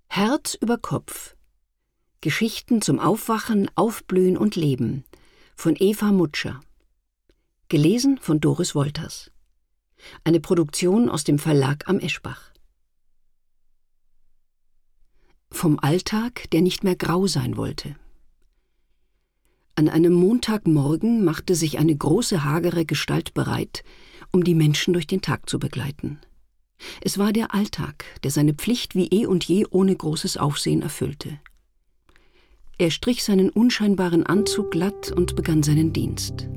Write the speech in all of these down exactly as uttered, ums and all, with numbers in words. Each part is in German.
Herz über Kopf. Geschichten zum Aufwachen, Aufblühen und Leben von Eva Mutscher. Gelesen von Doris Wolters. Eine Produktion aus dem Verlag am Eschbach. Vom Alltag, der nicht mehr grau sein wollte. An einem Montagmorgen machte sich eine große, hagere Gestalt bereit, um die Menschen durch den Tag zu begleiten. Es war der Alltag, der seine Pflicht wie eh und je ohne großes Aufsehen erfüllte. Er strich seinen unscheinbaren Anzug glatt und begann seinen Dienst.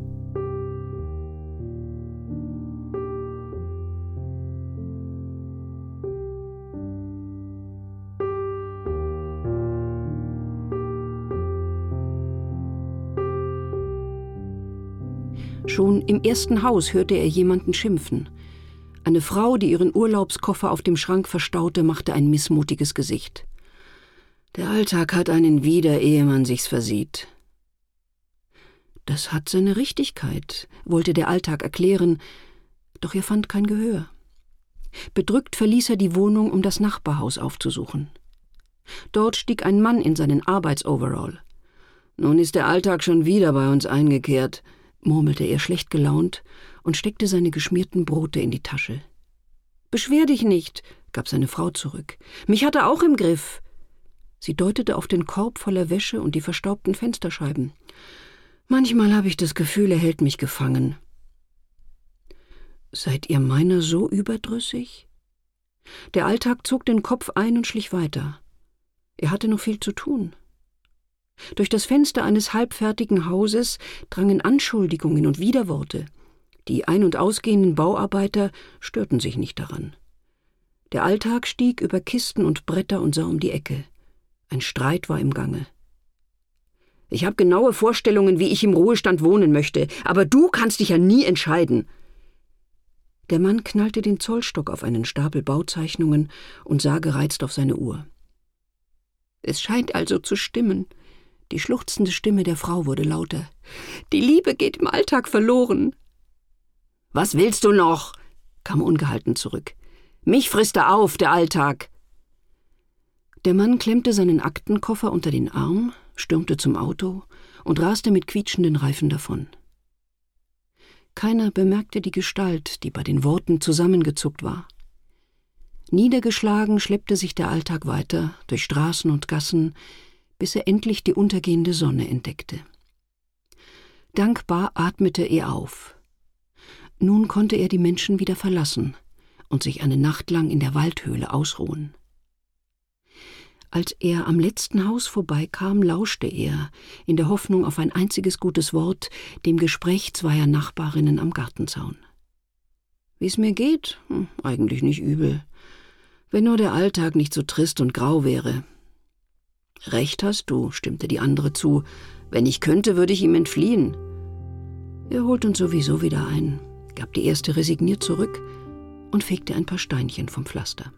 Schon im ersten Haus hörte er jemanden schimpfen. Eine Frau, die ihren Urlaubskoffer auf dem Schrank verstaute, machte ein missmutiges Gesicht. Der Alltag hat einen wieder, ehe man sich's versieht. Das hat seine Richtigkeit, wollte der Alltag erklären, doch er fand kein Gehör. Bedrückt verließ er die Wohnung, um das Nachbarhaus aufzusuchen. Dort stieg ein Mann in seinen Arbeitsoverall. »Nun ist der Alltag schon wieder bei uns eingekehrt«, murmelte er schlecht gelaunt und steckte seine geschmierten Brote in die Tasche. »Beschwer dich nicht«, gab seine Frau zurück. »Mich hat er auch im Griff.« Sie deutete auf den Korb voller Wäsche und die verstaubten Fensterscheiben. »Manchmal habe ich das Gefühl, er hält mich gefangen.« »Seid ihr meiner so überdrüssig?« Der Alltag zog den Kopf ein und schlich weiter. Er hatte noch viel zu tun. Durch das Fenster eines halbfertigen Hauses drangen Anschuldigungen und Widerworte. Die ein- und ausgehenden Bauarbeiter störten sich nicht daran. Der Alltag stieg über Kisten und Bretter und sah um die Ecke. Ein Streit war im Gange. »Ich habe genaue Vorstellungen, wie ich im Ruhestand wohnen möchte, aber du kannst dich ja nie entscheiden.« Der Mann knallte den Zollstock auf einen Stapel Bauzeichnungen und sah gereizt auf seine Uhr. »Es scheint also zu stimmen.« Die schluchzende Stimme der Frau wurde lauter. »Die Liebe geht im Alltag verloren.« »Was willst du noch?« kam ungehalten zurück. »Mich frisst er auf, der Alltag.« Der Mann klemmte seinen Aktenkoffer unter den Arm, stürmte zum Auto und raste mit quietschenden Reifen davon. Keiner bemerkte die Gestalt, die bei den Worten zusammengezuckt war. Niedergeschlagen schleppte sich der Alltag weiter, durch Straßen und Gassen, bis er endlich die untergehende Sonne entdeckte. Dankbar atmete er auf. Nun konnte er die Menschen wieder verlassen und sich eine Nacht lang in der Waldhöhle ausruhen. Als er am letzten Haus vorbeikam, lauschte er, in der Hoffnung auf ein einziges gutes Wort, dem Gespräch zweier Nachbarinnen am Gartenzaun. »Wie's mir geht? Hm, eigentlich nicht übel. Wenn nur der Alltag nicht so trist und grau wäre.« »Recht hast du«, stimmte die andere zu. »Wenn ich könnte, würde ich ihm entfliehen.« »Er holt uns sowieso wieder ein«, gab die erste resigniert zurück und fegte ein paar Steinchen vom Pflaster.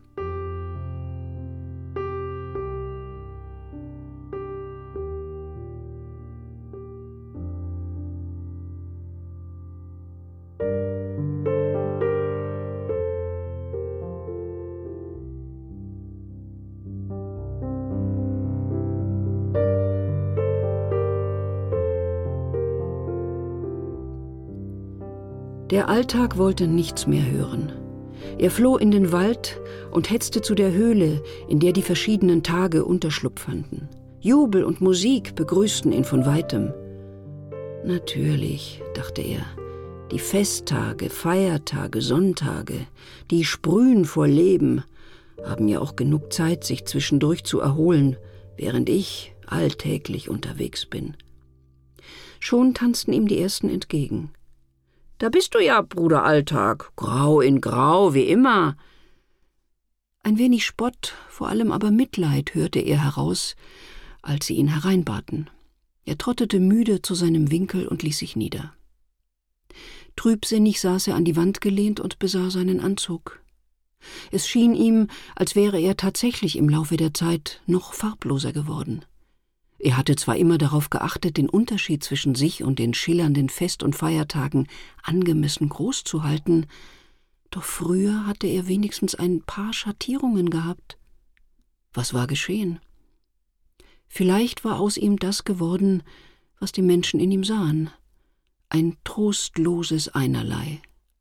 Der Alltag wollte nichts mehr hören. Er floh in den Wald und hetzte zu der Höhle, in der die verschiedenen Tage Unterschlupf fanden. Jubel und Musik begrüßten ihn von weitem. Natürlich, dachte er, die Festtage, Feiertage, Sonntage, die sprühen vor Leben, haben ja auch genug Zeit, sich zwischendurch zu erholen, während ich alltäglich unterwegs bin. Schon tanzten ihm die Ersten entgegen. »Da bist du ja, Bruder Alltag, grau in grau, wie immer.« Ein wenig Spott, vor allem aber Mitleid hörte er heraus, als sie ihn hereinbaten. Er trottete müde zu seinem Winkel und ließ sich nieder. Trübsinnig saß er an die Wand gelehnt und besah seinen Anzug. Es schien ihm, als wäre er tatsächlich im Laufe der Zeit noch farbloser geworden. Er hatte zwar immer darauf geachtet, den Unterschied zwischen sich und den schillernden Fest- und Feiertagen angemessen groß zu halten, doch früher hatte er wenigstens ein paar Schattierungen gehabt. Was war geschehen? Vielleicht war aus ihm das geworden, was die Menschen in ihm sahen, ein trostloses Einerlei.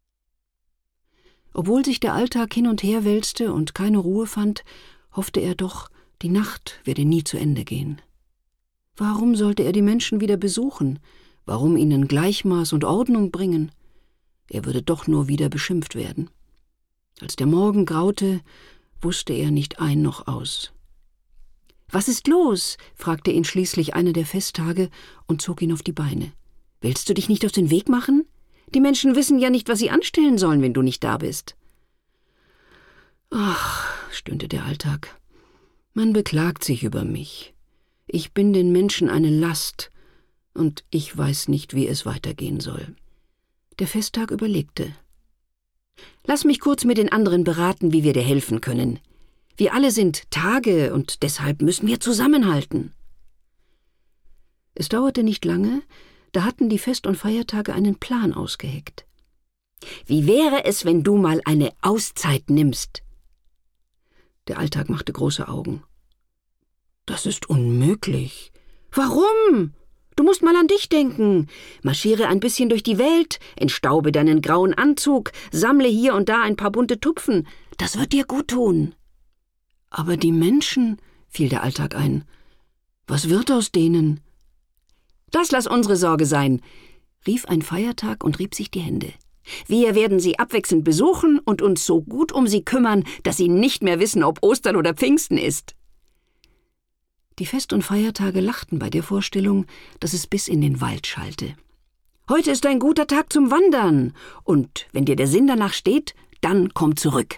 Obwohl sich der Alltag hin und her wälzte und keine Ruhe fand, hoffte er doch, die Nacht werde nie zu Ende gehen. Warum sollte er die Menschen wieder besuchen? Warum ihnen Gleichmaß und Ordnung bringen? Er würde doch nur wieder beschimpft werden. Als der Morgen graute, wusste er nicht ein noch aus. »Was ist los?« fragte ihn schließlich einer der Festtage und zog ihn auf die Beine. »Willst du dich nicht auf den Weg machen? Die Menschen wissen ja nicht, was sie anstellen sollen, wenn du nicht da bist.« »Ach«, stöhnte der Alltag, »man beklagt sich über mich. Ich bin den Menschen eine Last, und ich weiß nicht, wie es weitergehen soll.« Der Festtag überlegte. »Lass mich kurz mit den anderen beraten, wie wir dir helfen können. Wir alle sind Tage, und deshalb müssen wir zusammenhalten.« Es dauerte nicht lange, da hatten die Fest- und Feiertage einen Plan ausgeheckt. »Wie wäre es, wenn du mal eine Auszeit nimmst?« Der Alltag machte große Augen. »Das ist unmöglich.« »Warum? Du musst mal an dich denken. Marschiere ein bisschen durch die Welt, entstaube deinen grauen Anzug, sammle hier und da ein paar bunte Tupfen. Das wird dir gut tun.« »Aber die Menschen«, fiel der Alltag ein, »was wird aus denen?« »Das lass unsere Sorge sein«, rief ein Feiertag und rieb sich die Hände. »Wir werden sie abwechselnd besuchen und uns so gut um sie kümmern, dass sie nicht mehr wissen, ob Ostern oder Pfingsten ist.« Die Fest- und Feiertage lachten bei der Vorstellung, dass es bis in den Wald schallte. »Heute ist ein guter Tag zum Wandern, und wenn dir der Sinn danach steht, dann komm zurück.«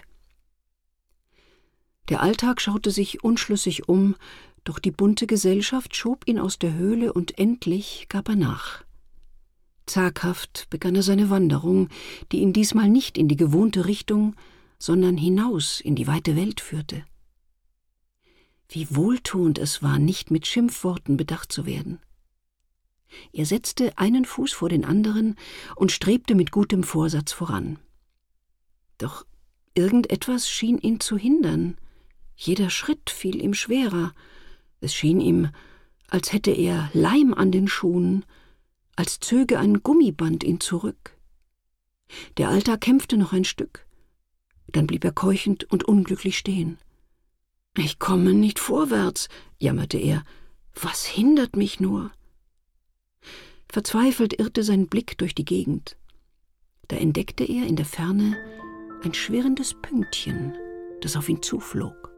Der Alltag schaute sich unschlüssig um, doch die bunte Gesellschaft schob ihn aus der Höhle und endlich gab er nach. Zaghaft begann er seine Wanderung, die ihn diesmal nicht in die gewohnte Richtung, sondern hinaus in die weite Welt führte. Wie wohltuend es war, nicht mit Schimpfworten bedacht zu werden. Er setzte einen Fuß vor den anderen und strebte mit gutem Vorsatz voran. Doch irgendetwas schien ihn zu hindern. Jeder Schritt fiel ihm schwerer. Es schien ihm, als hätte er Leim an den Schuhen, als zöge ein Gummiband ihn zurück. Der Alltag kämpfte noch ein Stück. Dann blieb er keuchend und unglücklich stehen. »Ich komme nicht vorwärts«, jammerte er. »Was hindert mich nur?« Verzweifelt irrte sein Blick durch die Gegend. Da entdeckte er in der Ferne ein schwirrendes Pünktchen, das auf ihn zuflog.